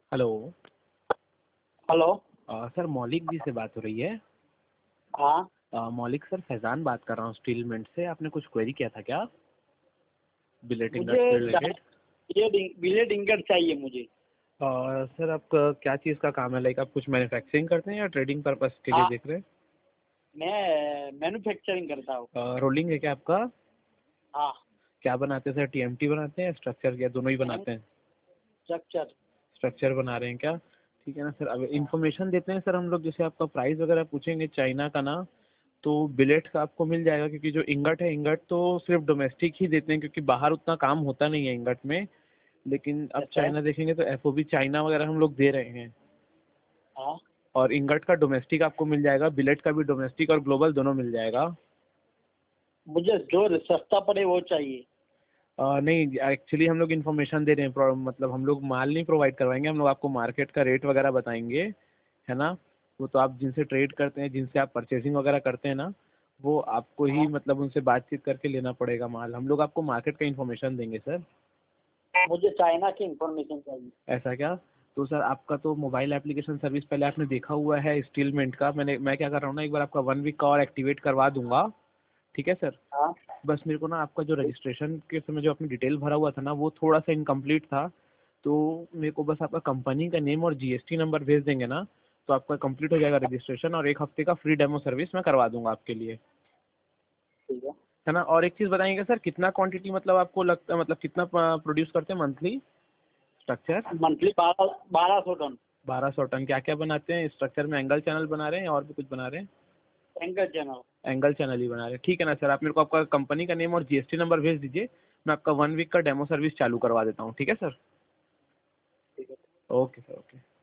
Hello. Hello. Sir मौलिक जी से बात हो रही है? हाँ, मौलिक सर, फैज़ान बात कर रहा हूँ स्टील मिंट से। आपने कुछ क्वेरी किया था क्या बिलेट इंगट से मुझे रिलेटेड? बिलेट इंगट चाहिए मुझे। सर आपका क्या चीज़ का काम है? लाइक आप कुछ मैन्युफैक्चरिंग करते हैं या ट्रेडिंग पर्पस के लिए हाँ, देख रहे हैं? मैं मैन्युफैक्चरिंग करता हूँ। रोलिंग है क्या आपका? हाँ, क्या बनाते हैं सर? टीएमटी बनाते हैं, स्ट्रक्चर, या दोनों ही बनाते हैं? स्ट्रक्चर। स्ट्रक्चर बना रहे हैं क्या? ठीक है ना सर। अब हाँ, इन्फॉर्मेशन देते हैं सर हम लोग। जैसे आपका प्राइस वगैरह पूछेंगे चाइना का ना, तो बिलेट का आपको मिल जाएगा, क्योंकि जो इंगट है, इंगट तो सिर्फ डोमेस्टिक ही देते हैं, क्योंकि बाहर उतना काम होता नहीं है इंगट में। लेकिन अब अच्छा। चाइना देखेंगे तो एफओबी चाइना वगैरह हम लोग दे रहे हैं। हाँ, और इंगट का डोमेस्टिक आपको मिल जाएगा, बिलेट का भी डोमेस्टिक और ग्लोबल दोनों मिल जाएगा। मुझे जो सस्ता पड़े वो चाहिए। नहीं, एक्चुअली हम लोग इन्फॉर्मेशन दे रहे हैं। मतलब हम लोग माल नहीं प्रोवाइड करवाएंगे, हम लोग आपको मार्केट का रेट वगैरह बताएंगे, है ना। वो तो आप जिनसे ट्रेड करते हैं, जिनसे आप परचेसिंग वगैरह करते हैं ना, वो आपको ही हाँ, मतलब उनसे बातचीत करके लेना पड़ेगा माल। हम लोग आपको मार्केट का इन्फॉर्मेशन देंगे सर। मुझे चाइना की इंफॉर्मेशन चाहिए। ऐसा क्या? तो सर आपका तो मोबाइल एप्लीकेशन सर्विस पहले आपने देखा हुआ है स्टीलमेंट का। मैं क्या कर रहा हूँ ना, एक बार आपका 1 वीक का और एक्टिवेट करवा दूंगा। ठीक है सर। हाँ, बस मेरे को ना आपका जो रजिस्ट्रेशन के समय जो आपने डिटेल भरा हुआ था ना, वो थोड़ा सा इनकम्प्लीट था। तो मेरे को बस आपका कंपनी का नेम और जीएसटी नंबर भेज देंगे ना, तो आपका कंप्लीट हो जाएगा रजिस्ट्रेशन, और 1 हफ्ते का फ्री डेमो सर्विस मैं करवा दूंगा आपके लिए, ठीक है। है ना। और एक चीज़ बताएंगे सर, कितना क्वांटिटी मतलब आपको लगता है, मतलब कितना प्रोड्यूस करते हैं monthly structure? Monthly 1200 ton. 1200 ton. क्या क्या बनाते हैं स्ट्रक्चर में? एंगल चैनल बना रहे हैं या और भी कुछ बना रहे हैं? Anchor channel. एंगल चैनल ही बना रहे हैं, ठीक है ना सर। आप मेरे को आपका कंपनी का नेम और जीएसटी नंबर भेज दीजिए। मैं आपका 1 वीक का डेमो सर्विस चालू करवा देता हूँ, ठीक है सर। ठीक है। Okay sir, okay.